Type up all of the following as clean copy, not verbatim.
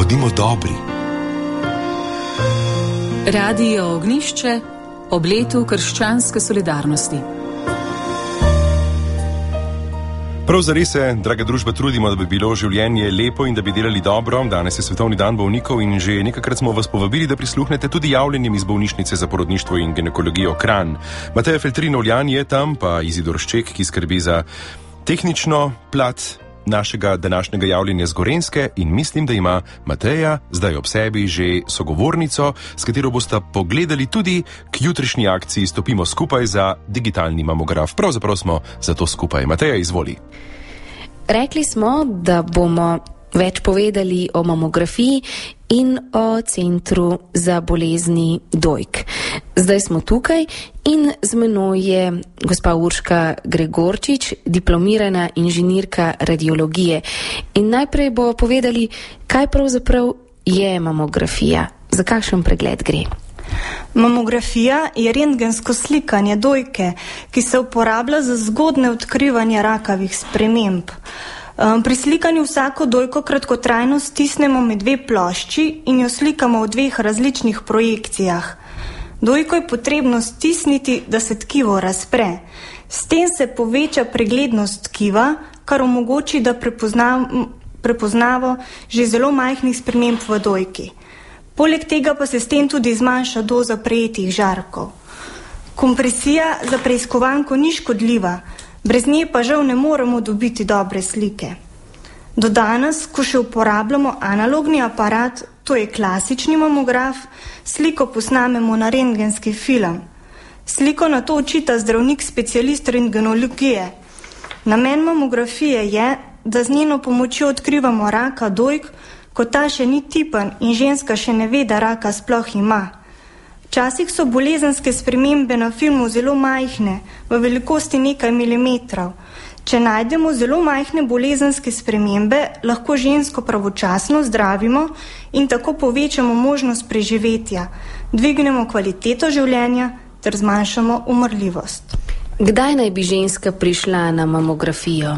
Bodimo dobri. Radio Ognjišče ob letu krščanske solidarnosti. Prav zares se, draga družba, trudimo, da bi bilo življenje lepo in da bi delali dobro. Danes je Svetovni dan bolnikov in že nekajkrat smo vas povabili, da prisluhnete tudi javljenjem iz bolnišnice za porodništvo in ginekologijo Kranj. Mateja Feltrin-Oljan je tam, pa Izidor Šček, ki skrbi za tehnično plat našega današnjega javljenja z Gorenjske, in mislim, da ima Mateja zdaj ob sebi že sogovornico, s katero boste pogledali tudi k jutrišnji akciji Stopimo skupaj za digitalni mamograf. Pravzaprav smo zato skupaj. Mateja, izvoli. Rekli smo, da bomo več povedali o mamografiji in o Centru za bolezni dojk. Zdaj smo tukaj in z menoj je gospa Urška Gregorčič, diplomirana inženirka radiologije. In najprej bo povedali, kaj pravzaprav je mamografija, za kakšen pregled gre. Mamografija je rentgensko slikanje dojke, ki se uporablja za zgodne odkrivanje rakavih sprememb. Pri slikanju vsako dojko kratkotrajno stisnemo med dve plošči in jo slikamo v dveh različnih projekcijah. Dojko je potrebno stisniti, da se tkivo razpre. S tem se poveča preglednost tkiva, kar omogoči, da prepoznavo že zelo majhnih sprememb v dojki. Poleg tega pa se s tem tudi zmanjša doza prejetih žarkov. Kompresija za preiskovanko ni škodljiva, brez nje pa žal ne moremo dobiti dobre slike. Do danes, ko še uporabljamo analogni aparat, to je klasični mamograf, sliko posnamemo na rentgenski film. Sliko na to očita zdravnik specialist rentgenologije. Namen mamografije je, da z njeno pomočjo odkrivamo raka dojk, ko ta še ni tipen in ženska še ne ve, da raka sploh ima. Včasih so bolezenske spremembe na filmu zelo majhne, v velikosti nekaj milimetrov. Če najdemo zelo majhne bolezenske spremembe, lahko žensko pravočasno zdravimo in tako povečamo možnost preživetja, dvignemo kvaliteto življenja ter zmanjšamo umrljivost. Kdaj naj bi ženska prišla na mamografijo?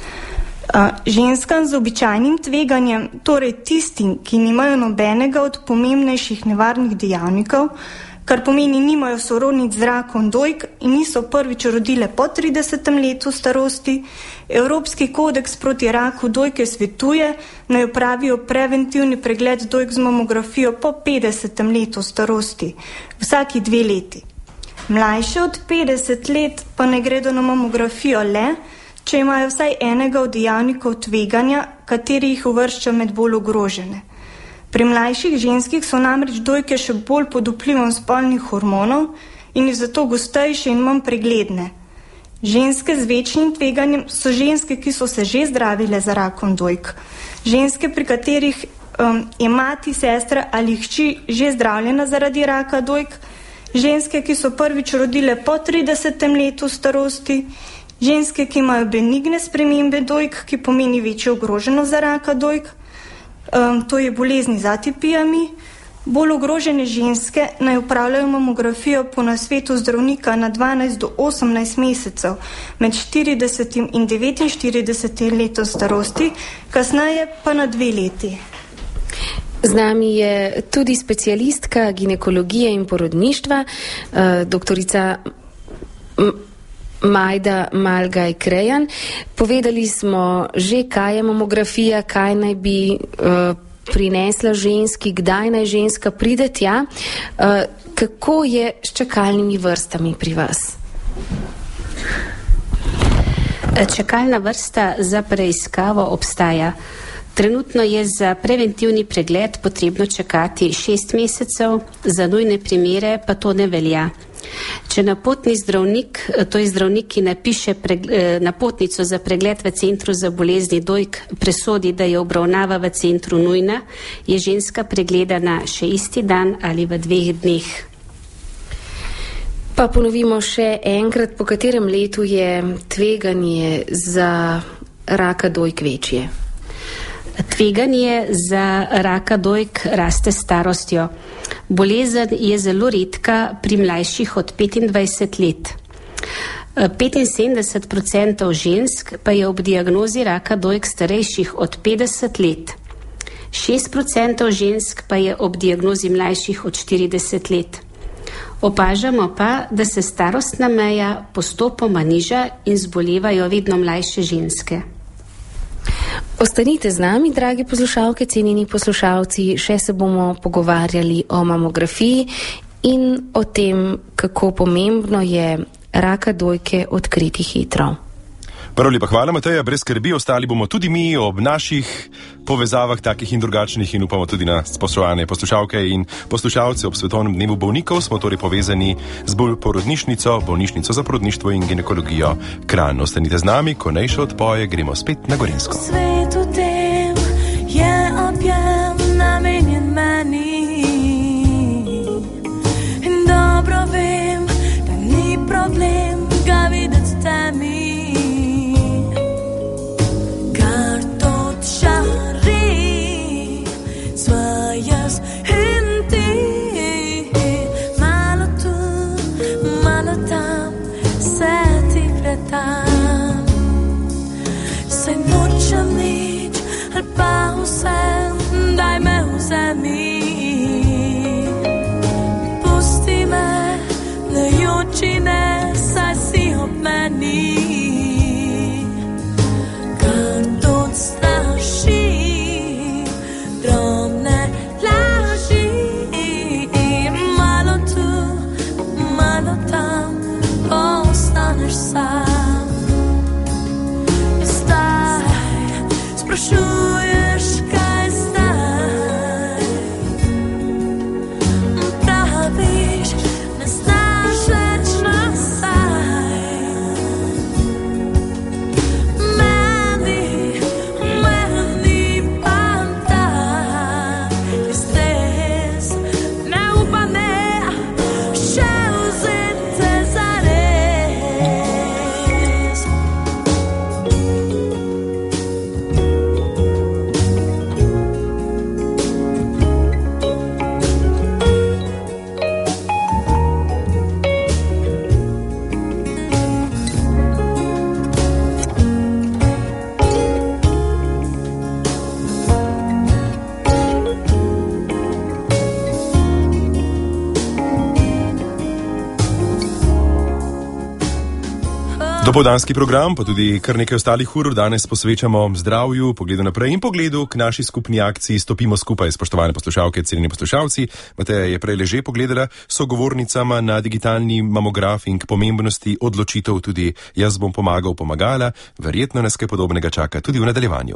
Ženskam z običajnim tveganjem, torej tistim, ki nimajo nobenega od pomembnejših nevarnih dejavnikov, kar pomeni nimajo sorodnic z rakom dojk in niso prvič rodile po 30. letu starosti, Evropski kodeks proti raku dojke svetuje, naj opravijo preventivni pregled dojk z mamografijo po 50. letu starosti, vsaki 2 leti. Mlajše od 50 let pa ne gredo na mamografijo le, če imajo vsaj enega od dejavnikov tveganja, kateri jih uvršča med bolj ogrožene. Pri mlajših ženskih so namreč dojke še bolj pod vplivom spolnih hormonov in je zato gostejše in manj pregledne. Ženske z večjim tveganjem so ženske, ki so se že zdravile za rakom dojk. Ženske, pri katerih je mati, sestra ali hči že zdravljena zaradi raka dojk. Ženske, ki so prvič rodile po 30. letu starosti. Ženske, ki imajo benigne spremembe dojk, ki pomeni večjo ogroženost za raka dojk, to je bolezni z atipijami. Bolj ogrožene ženske naj opravljajo mamografijo po nasvetu zdravnika na 12 do 18 mesecev med 40 in 49 letom starosti, kasneje pa na 2 leti. Z nami je tudi specialistka ginekologije in porodništva, doktorica Majda Malgaj-Krejan. Povedali smo že, kaj je mamografija, kaj naj bi prinesla ženski, kdaj naj ženska pride tja. Kako je s čakalnimi vrstami pri vas? Čakalna vrsta za preiskavo obstaja. Trenutno je za preventivni pregled potrebno čakati 6 mesecev, za nujne primere pa to ne velja. Če napotni zdravnik, to je zdravnik, ki napiše napotnico za pregled v Centru za bolezni dojk, presodi, da je obravnava v centru nujna, je ženska pregledana še isti dan ali v 2 dneh. Pa ponovimo še enkrat, po katerem letu je tveganje za raka dojk večje? Tveganje za raka dojk raste s starostjo. Bolezen je zelo redka pri mlajših od 25 let. 75% žensk pa je ob diagnozi raka dojk starejših od 50 let. 6% žensk pa je ob diagnozi mlajših od 40 let. Opažamo pa, da se starostna meja postopoma niža in zbolevajo vedno mlajše ženske. Ostanite z nami, dragi poslušalke, cenjeni poslušalci, še se bomo pogovarjali o mamografiji in o tem, kako pomembno je raka dojke odkriti hitro. Prvo lepa hvala, Mateja, brez skrbi, ostali bomo tudi mi ob naših povezavah takih in drugačnih in upamo tudi na spoštovane poslušalke in poslušalce ob Svetovnem dnevu bolnikov. Smo torej povezani z porodnišnico za porodništvo in ginekologijo Kranj. Ostanite z nami, ko Nejša odpoje, gremo spet na Gorenjsko. Svet v tem je objem namenjen meni in dobro vem, da ni problem ga videti temi. Daj me vzemi, pusti me, ne joči ne, saj si ob meni. Kar tot straši, drobne laži, malo tu, malo tam, ostaneš sam. Zdaj sprašuješ, kaj zdaj, praviš, ne znaš več nazaj. Meni pa tak je stres, ne upa ne še vzeti zares. Dopoldanski program, pa tudi kar nekaj ostalih ur danes posvečamo zdravju, pogledu naprej in pogledu k naši skupni akciji Stopimo skupaj, spoštovane poslušalke, cenjeni poslušalci. Mateja je prej že pogledala sogovornicama na digitalni mamograf in k pomembnosti odločitev tudi jaz bom pomagala. Verjetno nas kaj podobnega čaka tudi v nadaljevanju.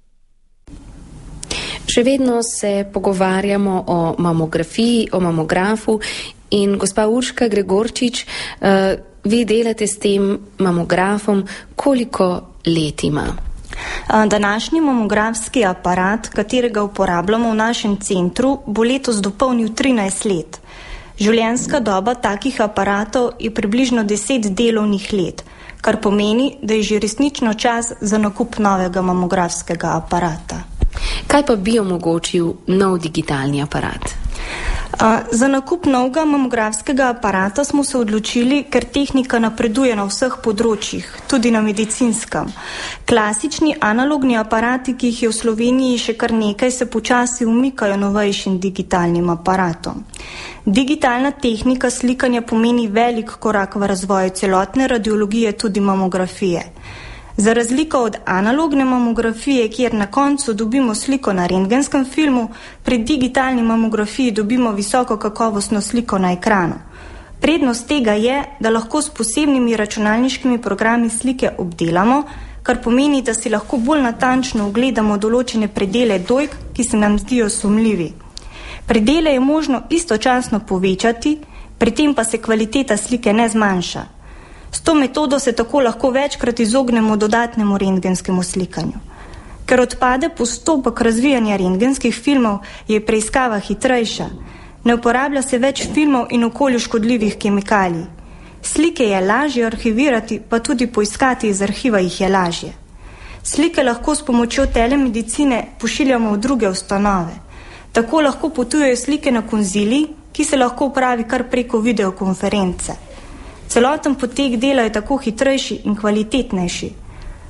Še vedno se pogovarjamo o mamografiji, o mamografu in gospa Urška Gregorčič, vi delate s tem mamografom, koliko let ima? Današnji mamografski aparat, katerega uporabljamo v našem centru, bo letos dopolnil 13 let. Življenjska doba takih aparatov je približno 10 delovnih let, kar pomeni, da je že resnično čas za nakup novega mamografskega aparata. Kaj pa bi omogočil nov digitalni aparat? Za nakup novega mamografskega aparata smo se odločili, ker tehnika napreduje na vseh področjih, tudi na medicinskem. Klasični analogni aparati, ki jih je v Sloveniji še kar nekaj, se počasi umikajo novejšim digitalnim aparatom. Digitalna tehnika slikanja pomeni velik korak v razvoju celotne radiologije, tudi mamografije. Za razliko od analogne mamografije, kjer na koncu dobimo sliko na rentgenskem filmu, pri digitalni mamografiji dobimo visoko kakovostno sliko na ekranu. Prednost tega je, da lahko s posebnimi računalniškimi programi slike obdelamo, kar pomeni, da si lahko bolj natančno ogledamo določene predele dojk, ki se nam zdijo sumljivi. Predele je možno istočasno povečati, pri tem pa se kvaliteta slike ne zmanjša. S to metodo se tako lahko večkrat izognemo dodatnemu rentgenskemu slikanju. Ker odpade postopek razvijanja rentgenskih filmov, je preiskava hitrejša. Ne uporablja se več filmov in okolju škodljivih kemikalij. Slike je lažje arhivirati, pa tudi poiskati iz arhiva jih je lažje. Slike lahko s pomočjo telemedicine pošiljamo v druge ustanove. Tako lahko potujejo slike na konzilij, ki se lahko upravi kar preko videokonference. Celoten potek dela je tako hitrejši in kvalitetnejši.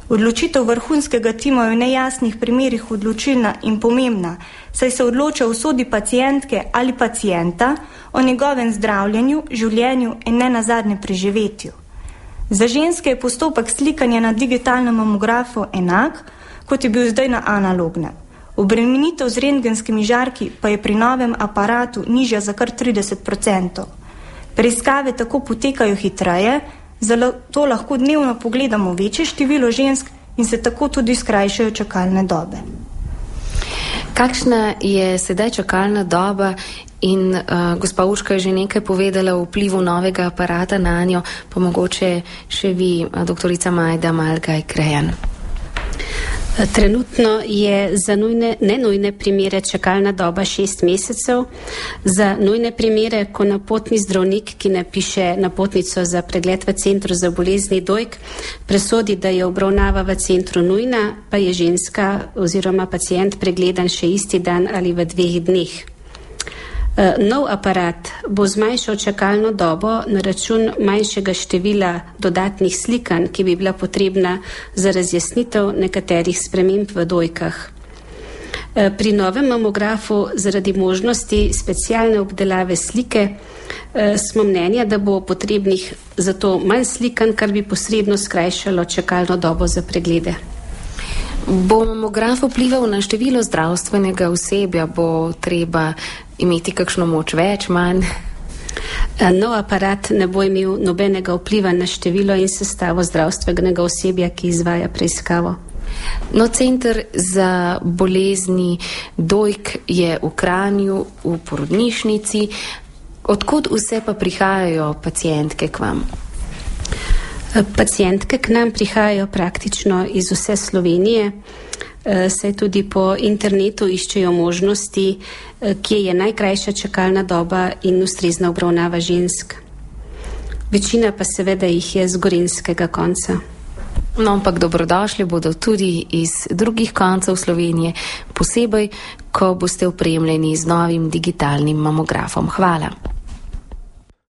Odločitev vrhunskega tima je v nejasnih primerih odločilna in pomembna, saj se odloča o usodi pacientke ali pacienta, o njegovem zdravljenju, življenju in ne nazadnje preživetju. Za ženske je postopek slikanja na digitalnem mamografu enak, kot je bil zdaj na analognem. Obremenitev z rentgenskimi žarki pa je pri novem aparatu nižja za kar 30%. Preiskave tako potekajo hitreje, zato lahko dnevno pogledamo večje število žensk in se tako tudi skrajšajo čakalne dobe. Kakšna je sedaj čakalna doba in gospa Urška je že nekaj povedala o vplivu novega aparata na njo, pa mogoče še vi, doktorica Majda Malgaj Krejan. Trenutno je za nenujne primere čakalna doba 6 mesecev. Za nujne primere, ko napotni zdravnik, ki napiše napotnico za pregled v centru za bolezni dojk, presodi, da je obravnava v centru nujna, pa je ženska oziroma pacient pregledan še isti dan ali v 2 dneh. Nov aparat bo zmanjšal čakalno dobo na račun manjšega števila dodatnih slikanj, ki bi bila potrebna za razjasnitev nekaterih sprememb v dojkah. Pri novem mamografu zaradi možnosti specialne obdelave slike smo mnenja, da bo potrebnih zato manj slikanj, kar bi posredno skrajšalo čakalno dobo za preglede. Bo mamograf vplival na število zdravstvenega osebja? Bo treba imeti kakšno moč več, manj? Nov aparat ne bo imel nobenega vpliva na število in sestavo zdravstvenega osebja, ki izvaja preiskavo. No, Center za bolezni dojk je v Kranju, v porodnišnici. Odkud vse pa prihajajo pacientke k vam? Pacientke k nam prihajajo praktično iz vse Slovenije, saj tudi po internetu iščejo možnosti, kje je najkrajša čakalna doba in ustrezna obravnava žensk. Večina pa seveda jih je z gorenjskega konca. No, ampak dobrodošli bodo tudi iz drugih koncev Slovenije, posebej, ko boste opremljeni z novim digitalnim mamografom. Hvala.